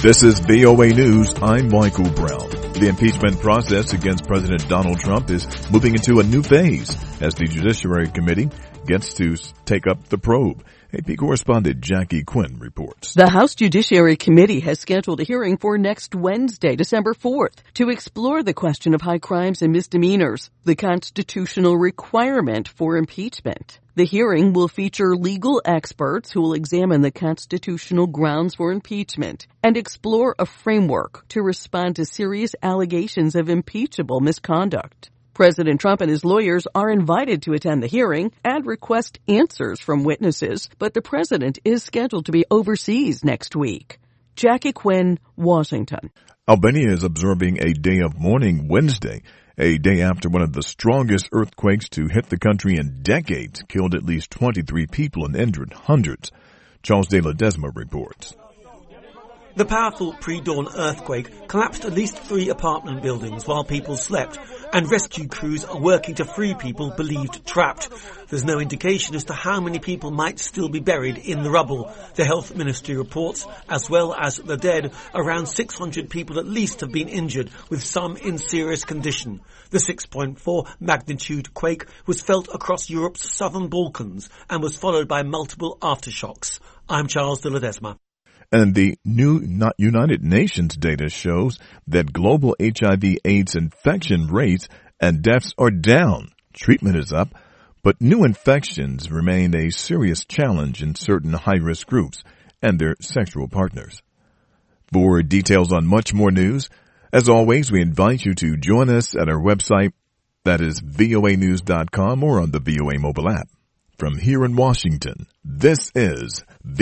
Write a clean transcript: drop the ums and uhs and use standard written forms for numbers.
This is VOA News. I'm Michael Brown. The impeachment process against President Donald Trump is moving into a new phase as the Judiciary Committee gets to take up the probe. AP correspondent Jackie Quinn reports. The House Judiciary Committee has scheduled a hearing for next Wednesday, December 4th, to explore the question of high crimes and misdemeanors, the constitutional requirement for impeachment. The hearing will feature legal experts who will examine the constitutional grounds for impeachment and explore a framework to respond to serious allegations of impeachable misconduct. President Trump and his lawyers are invited to attend the hearing and request answers from witnesses, but the president is scheduled to be overseas next week. Jackie Quinn, Washington. Albania is observing a day of mourning Wednesday, a day after one of the strongest earthquakes to hit the country in decades killed at least 23 people and injured hundreds. Charles De Ledesma reports. The powerful pre-dawn earthquake collapsed at least 3 apartment buildings while people slept, and rescue crews are working to free people believed trapped. There's no indication as to how many people might still be buried in the rubble. The health ministry reports, as well as the dead, around 600 people at least have been injured, with some in serious condition. The 6.4 magnitude quake was felt across Europe's southern Balkans and was followed by multiple aftershocks. I'm Charles De Ledesma. And the new United Nations data shows that global HIV/AIDS infection rates and deaths are down. Treatment is up, but new infections remain a serious challenge in certain high-risk groups and their sexual partners. For details on much more news, as always, we invite you to join us at our website, that is voanews.com, or on the VOA mobile app. From here in Washington, this is